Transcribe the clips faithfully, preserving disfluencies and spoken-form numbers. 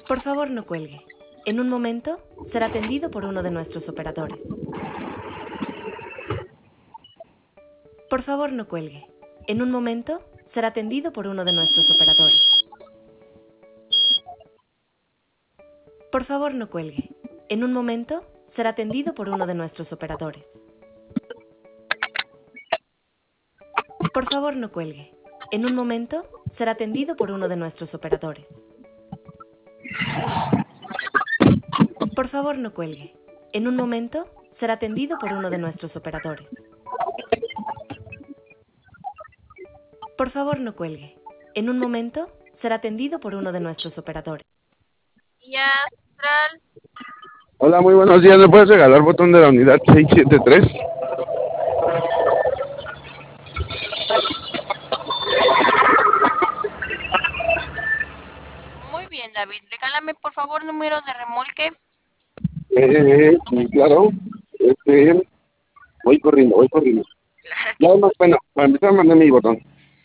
Por favor, no cuelgue. En un momento será atendido por uno de nuestros operadores. Por favor, no cuelgue. En un momento será atendido por uno de nuestros operadores. Por favor, no cuelgue. En un momento será atendido por uno de nuestros operadores. Por favor, no cuelgue. En un momento será atendido por uno de nuestros operadores. Por favor, no cuelgue. En un momento será atendido por uno de nuestros operadores. Por favor, no cuelgue. En un momento será atendido por uno de nuestros operadores. Ya, central. Hola, muy buenos días. ¿Me puedes regalar botón de la unidad seis siete tres? Muy bien, David. Regálame, por favor, número de remolque. Eh, sí, claro. Este, voy corriendo, voy corriendo. Claro. Ya, no, bueno, para empezar, mandé mi botón.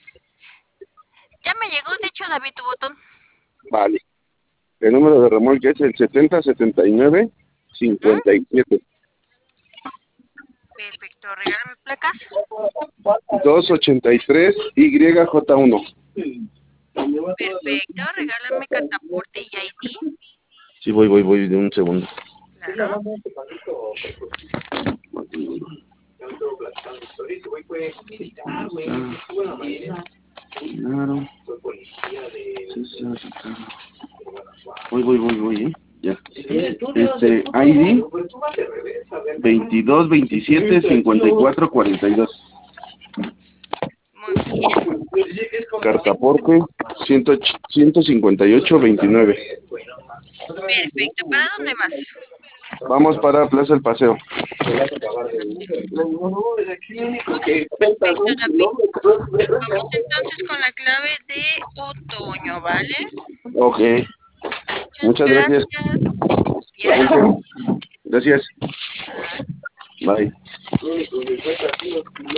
Ya me llegó, de hecho, David, tu botón. Vale. El número de remolque es el setenta setenta y nueve cincuenta y siete. Perfecto. Regálame placas. doscientos ochenta y tres Y J uno. Perfecto. Regálame cataporte y I D. Sí, voy, voy, voy, de un segundo. Claro. Claro. Voy, voy, voy, voy, ¿eh? Ya. Este, I D veintidós veintisiete cincuenta y cuatro cuarenta y dos. Muy bien. Cartaporte ciento cincuenta y ocho veintinueve. Perfecto. ¿Para dónde más? Vamos para Plaza El Paseo. Perfecto, David. Vamos entonces con la clave de otoño, ¿vale? Ok. Muchas gracias. Gracias. Gracias. Bye. Bye.